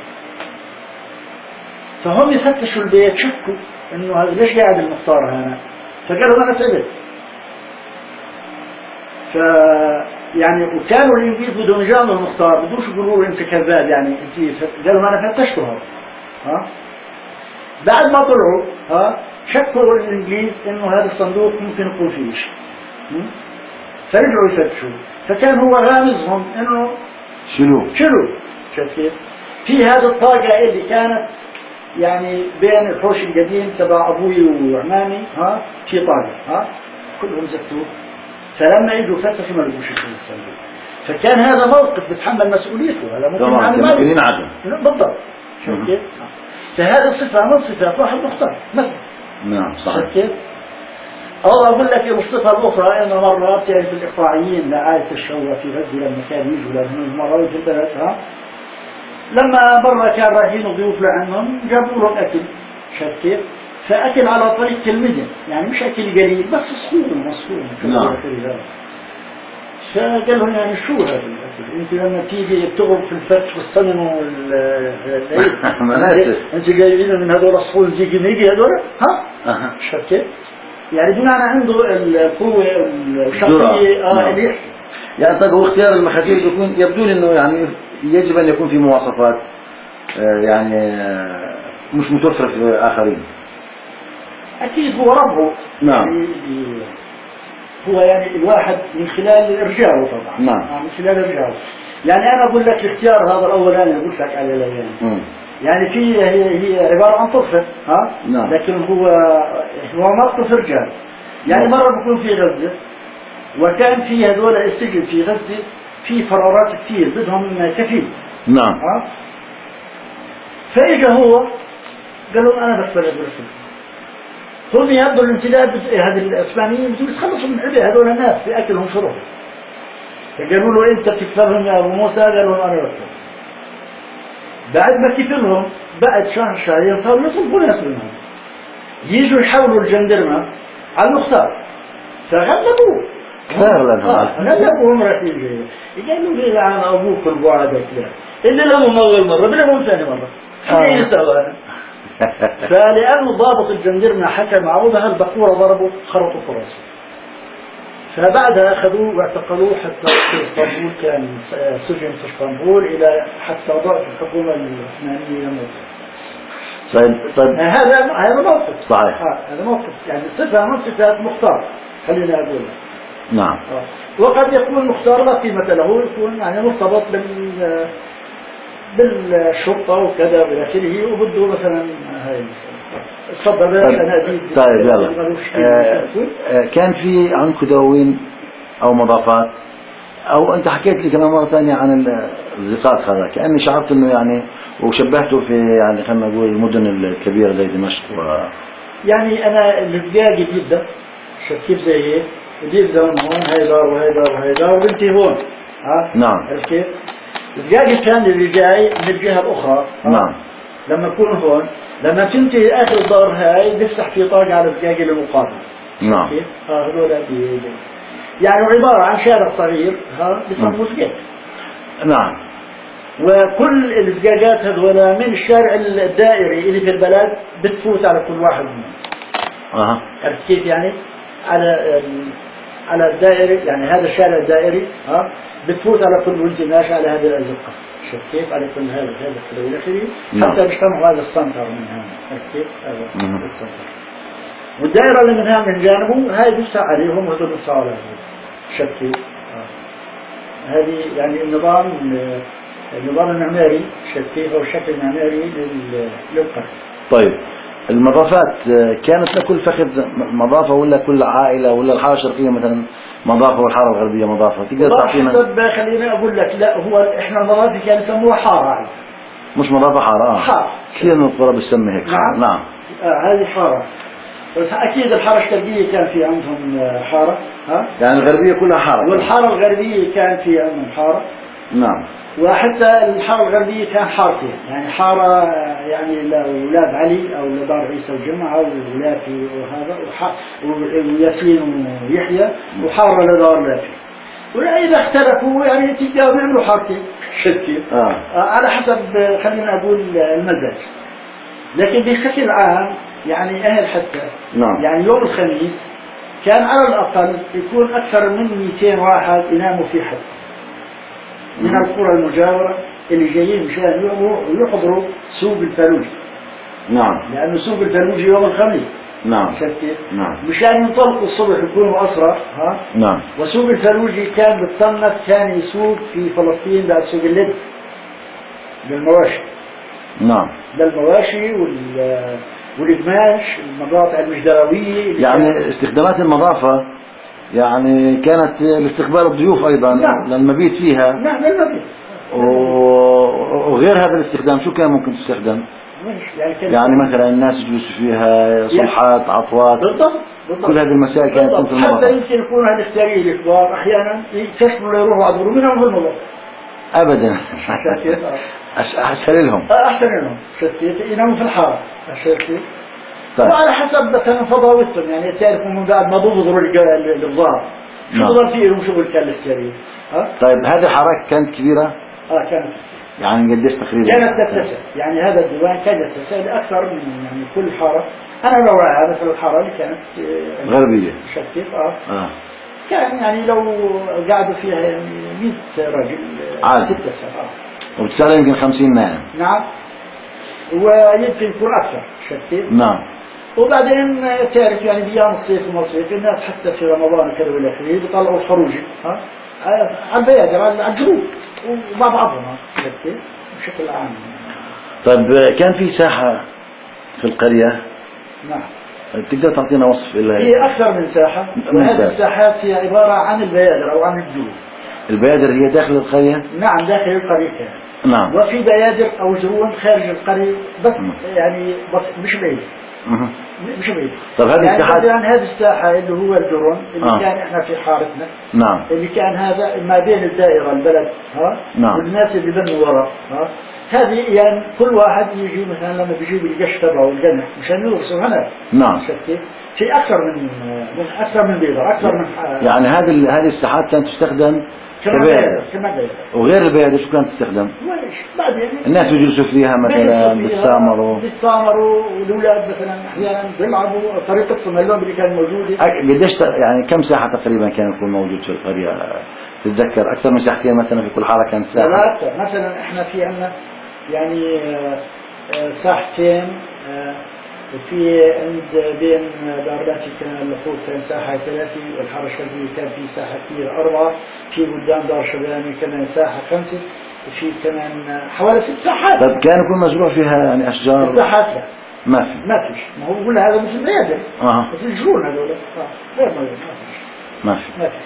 S2: فهم يفتشوا البيت شكوا انه هذا ليش قاعد المختار هنا؟ فقالوا انا تعبت. ف يعني وكانوا الانجليز بدهم يجاملوا المختار بدوش يقولوا له انت كذاب يعني انت ف... قالوا ما انا فتشته هذا. ها بعد ما طلعوا ها شكوا الانجليز انه هذا الصندوق ممكن يكون فيه شيء. فرجعوا يفتشوا فكان هو غامزهم انه
S1: شلو
S2: شلو شايف كيف؟ في هذه الطاقة اللي كانت يعني بين الحوش القديم تبع ابوي وعمامي ها في طاقة ها كلهم زتوه. فلما يجوا فتشوا ما لقوش شيء في الصندوق. فكان هذا موقف بتحمل مسؤوليته. هذا ممكن يعني ما
S1: ينعدم
S2: بالضبط. شايف كيف؟ فهذا صفة من صفات واحد مختار مثلا.
S1: نعم صحيح.
S2: كيف؟ أو أقول لك الصفة الأخرى أن مرة بتعرف الإقطاعيين لآية الشوى في غزة لما كان يجوا لهم مرة في البلد ها لما مرة كان رايحين ضيوف لعنهم جابوا لهم أكل شايف كيف؟ فأكل على طريق المدن يعني مش أكل قليل بس صخور مصخور.
S1: نعم.
S2: فقال لهم يعني شو هذا الأكل؟ أنت لما تيجي بتغرب في الفتح والسمن وال
S1: مناسب.
S2: أنت جايبين من هذول الصخور زي جنيجي هذول ها؟
S1: أها.
S2: شايف كيف؟ يعني بمعنى عنده القوة الشخصية اه اللي يحكي.
S1: يعني طيب هو اختيار المخاتير بيكون يبدو لي انه يعني يجب ان يكون في مواصفات آه يعني آه مش متوفرة في اخرين.
S2: اكيد هو ربه.
S1: نعم.
S2: يعني هو يعني الواحد من خلال رجاله طبعا.
S1: نعم.
S2: من خلال رجاله. يعني انا اقول لك الاختيار هذا الاولاني اللي قلت لك عليه الان. يعني في هي هي عبارة عن طرفة ها.
S1: نعم.
S2: لكن هو هو موقف رجال. يعني
S1: نعم.
S2: مرة بكون في غزة وكان في هذول السجن في غزة في فرارات كثير بدهم كفيل.
S1: نعم.
S2: ها. فإجا هو قال لهم أنا بس بلد برسل. هم يبدو الامتداد هذه الإسلاميين بدهم يتخلصوا من عبء هذول الناس في أكلهم شرب. فقالوا له أنت بتكفرهم يا أبو موسى؟ قال لهم أنا بكفر. بعد ما كفلهم بعد شهر شهرين صاروا يطلبون يسلمهم. يجوا يحولوا الجندرمة على المختار فغلبوه.
S1: كثار لهم.
S2: غلبوهم رايحين جايين. قالوا لي لعن أبوك البعادة كذا. اللي لهم أول مرة بلهم ثاني مرة. شو يسوى هذا؟ فلأنه ضابط الجندرمة حكى معه بها البقورة ضربوا خرطوا في راسه. فبعدها أخذوه واعتقلوه حتى في اسطنبول، كان سجن في اسطنبول إلى حتى ضعف الحكومة العثمانية يموت.
S1: طيب طيب
S2: هذا هذا موقف
S1: صحيح.
S2: هذا موقف يعني صفة من صفات مختار خلينا أقول.
S1: نعم.
S2: آه. وقد يكون مختار لا قيمة له، يكون يعني مرتبط بال بالشرطة وكذا وإلى آخره وبده مثلا هاي تفضل.
S1: طيب, طيب يلا آه آه كان في عندكم دواوين أو مضافات، أو أنت حكيت لي كمان مرة ثانية عن الزقاق هذا، كأني شعرت إنه يعني وشبهته في يعني خلينا نقول المدن الكبيرة زي دمشق و...
S2: يعني أنا الزقاق جدا شكيف زي هيك جدا هون هاي دار وهي دار وهي دار وبنتي هون ها.
S1: نعم.
S2: عرفت كيف؟ الزقاق الثاني اللي جاي من الجهة الأخرى.
S1: نعم.
S2: لما يكون هون لما تنتهي آخر الدار هاي بيفتح في طاقة على الزقاق اللي مقابل.
S1: نعم.
S2: كيف؟ ها هذول يعني عبارة عن شارع صغير ها بيسموه زقاق.
S1: نعم.
S2: وكل الزقاقات هذول من الشارع الدائري اللي في البلد بتفوت على كل واحد منهم.
S1: أها.
S2: عرفت كيف يعني؟ على على الدائري يعني هذا الشارع الدائري ها بتفوت على كل وانت ماشي على هذه الأزقة. شوف كيف على كل هذا هذا كله إلى آخره حتى بيجتمعوا هذا السنتر من هنا. عرفت كيف؟ هذا السنتر. والدائرة اللي من هنا من جانبه هاي بيوسع عليهم وهذول بيوسعوا عليهم. شوف كيف؟ هذه يعني النظام النظام المعماري شوف كيف أو الشكل المعماري للقرية.
S1: طيب المضافات كانت لكل فخذ مضافة ولا كل عائلة ولا الحارة الشرقية مثلا مضافة والحارة الغربية مضافة؟ تقدر تعطينا؟
S2: طب خليني أقول لك لا هو إحنا المضافة كان يسموها حارة.
S1: مش مضافة حارة. آه.
S2: حارة.
S1: كثير من القرى بتسمي هيك.
S2: نعم.
S1: نعم.
S2: آه هذه حارة. بس أكيد الحارة الشرقية كان في عندهم حارة ها.
S1: يعني الغربية كلها حارة.
S2: والحارة الغربية كان في عندهم حارة.
S1: نعم.
S2: وحتى الحارة الغربية كان حارتين يعني حارة يعني لأولاد علي أو لدار عيسى وجمعة ولافي وهذا وياسين ويحيى وحارة لدار لافي. وإذا اختلفوا يعني تجاوب يعملوا حارتين شتى
S1: آه.
S2: على حسب خلينا أقول المزاج. لكن بشكل عام يعني أهل حتى
S1: نعم.
S2: يعني يوم الخميس كان على الأقل يكون أكثر من مئتين واحد يناموا في حد من القرى المجاورة اللي جايين مشان يحضروا سوق الفلوج.
S1: نعم.
S2: لأنه سوق الفلوج يوم الخميس.
S1: نعم.
S2: نعم. مشان ينطلقوا الصبح يكونوا أسرع ها.
S1: نعم.
S2: وسوق الفلوج كان بالصنف ثاني سوق في فلسطين بعد سوق اللد للمواشي.
S1: نعم.
S2: للمواشي وال والقماش المقاطع المجدراوية
S1: يعني استخدامات المضافة يعني كانت لاستقبال الضيوف أيضا.
S2: نعم.
S1: للمبيت فيها.
S2: نعم للمبيت.
S1: وغير هذا الاستخدام شو كان ممكن تستخدم؟ يعني, يعني مثلا الناس يجلسوا فيها صلحات عطوات.
S2: بالضبط. بالضبط.
S1: كل هذه المسائل كانت تكون في المضافة.
S2: حتى يمكن يكون هذا اختياري الكبار أحيانا يكتشفوا يروحوا عبروا منهم في المضافة.
S1: أبدا. أحسن لهم.
S2: أحسن لهم. يناموا في الحارة.
S1: طيب.
S2: وعلى حسب مثلا فضاوتهم يعني تعرفوا من بعد ما بيضروا الضار شو ضل فيهم شغل كان الاختياري.
S1: طيب هذه الحارات كانت كبيرة؟
S2: اه كانت.
S1: يعني قديش تقريبا؟
S2: كانت تتسع، يعني هذا الديوان كان يتسع لأكثر من يعني كل حارة. أنا لو راعي مثل الحارة اللي كانت آه،
S1: غربية
S2: شكيف اه
S1: اه
S2: كان يعني لو قعدوا فيها يعني مئة رجل
S1: عادي.
S2: تتسع اه
S1: وبتسأل يمكن خمسين نائم.
S2: نعم، ويمكن يكون أكثر شكيف.
S1: نعم.
S2: وبعدين تعرف يعني بأيام الصيف وما الصيف الناس حتى في رمضان كذا ولا آخره بيطلعوا الخروجي ها على البيادر على الجروب ومع بعضهم شكيف بشكل عام.
S1: طيب كان في ساحة في القرية،
S2: نعم.
S1: تقدر تعطينا وصف لها؟
S2: هي أكثر من ساحة، وهذه الساحات هي عبارة عن البيادر أو عن الجروب.
S1: البيادر هي داخل القرية؟
S2: نعم داخل القرية كان.
S1: نعم.
S2: وفي بيادر أو جرون خارج القرية بس
S1: م.
S2: يعني بس مش بعيد.
S1: مه.
S2: مش بعيد.
S1: طيب هذه
S2: يعني
S1: الساحات
S2: مثلا هذه الساحة اللي هو الجرون اللي
S1: آه.
S2: كان احنا في حارتنا.
S1: نعم.
S2: اللي كان هذا ما بين الدائرة البلد ها
S1: نعم.
S2: والناس اللي بنوا وراء ها هذه يعني كل واحد يجي مثلا لما بيجيب القش تبعه والقمح مشان يورثوا هنا.
S1: نعم.
S2: شفتي في أكثر من من أكثر من بيضة أكثر من
S1: يعني هذه ال- هذه الساحات كانت تستخدم
S2: كمان
S1: كبيادر،
S2: بيضة كمان بيضة.
S1: وغير البيادر شو كانت تستخدم؟
S2: وإيش بعدين
S1: الناس بيجلسوا فيها مثلا بيتسامروا.
S2: بيتسامروا والأولاد مثلا أحيانا بيلعبوا طريقة اللعب اللي كان موجودة.
S1: أك- قديش ت- يعني كم ساحة تقريبا كان يكون موجود في القرية؟ تتذكر أكثر من ساحتين مثلا في كل حارة كانت ساحة؟
S2: ثلاثة مثلا احنا في عندنا يعني آه، آه، ساحتين آه، في عند بين دارباتي كان اللحوف كان ساحة ثلاثة، والحارة الشرقية كان في ساحة كبيرة أربعة، في قدام دار شباني كمان ساحة خمسة، وفي كمان حوالي ست ساحات.
S1: طيب كان يكون مزروع فيها يعني أشجار؟
S2: ساحات لا
S1: ما في.
S2: ما فيش، ما هو بقول هذا مثل بيادر
S1: أها.
S2: مثل الجرون هذول آه، غير ما فيش
S1: ما في.
S2: ما فيش.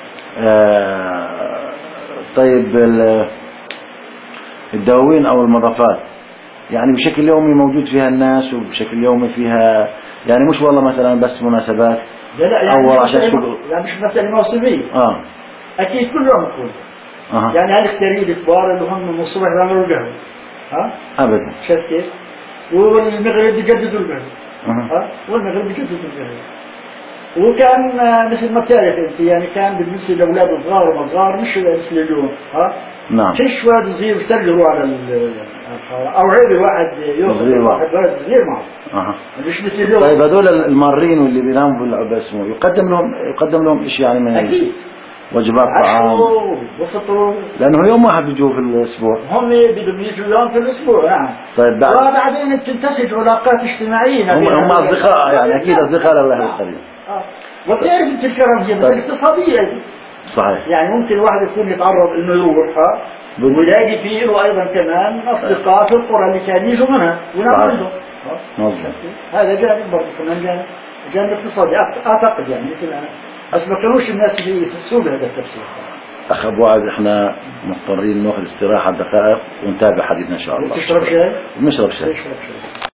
S1: آه طيب ال- الدواوين أو المضافات يعني بشكل يومي موجود فيها الناس، وبشكل يومي فيها يعني مش والله مثلا بس مناسبات
S2: لا لا يعني
S1: أو
S2: مش
S1: عشان
S2: مسألة-
S1: شغل؟
S2: يعني مش مسألة موسمية.
S1: آه.
S2: أكيد كل يوم يكون.
S1: أها.
S2: يعني هالختارين الكبار اللي هم من الصبح بيعملوا القهوة ها
S1: أبدا.
S2: شايف كيف؟ والمغرب بيجددوا القهوة
S1: أها.
S2: ها والمغرب بيجددوا القهوة. وكان آه، مثل ما تعرف انت يعني كان بالنسبه لاولاد الصغار وما صغار مش مثل اليوم ها
S1: نعم.
S2: فيش واد صغير يسرجوا على ال- الحارة. او عيب واحد يوصل
S1: صغير
S2: واحد ولد صغير معه
S1: أها.
S2: مش مثل اليوم.
S1: طيب هذول المارين واللي بيناموا بال- اسمه يقدم لهم يقدم لهم شيء يعني من
S2: اكيد
S1: وجبات طعام،
S2: عشوا وفطروا.
S1: لأنه يوم واحد بيجوا في الأسبوع.
S2: هم بدهم يجوا يوم في الاسبوع نعم.
S1: طيب بعد
S2: وبعدين تنتسج علاقات اجتماعيه.
S1: هم هم أصدقاء يعني أكيد أصدقاء لله القريب.
S2: آه. وبتعرف انت الكرم هي مثل اقتصاديه دي.
S1: صحيح.
S2: يعني ممكن الواحد يكون يتعرض انه يروح ها
S1: بال-
S2: ويلاقي فيه له ايضا كمان اصدقاء في القرى اللي كان يجوا منها ونعم عندهم.
S1: مظبوط.
S2: هذا جانب برضه كمان جانب جانب اقتصادي أعت- اعتقد يعني مثل انا بس ما كانوش الناس اللي في السوق هذا التفسير.
S1: أخ أبو عاد إحنا مضطرين ناخذ استراحة دقائق ونتابع حديثنا إن شاء الله.
S2: تشرب شاي؟
S1: نشرب شاي.
S2: تشرب شاي.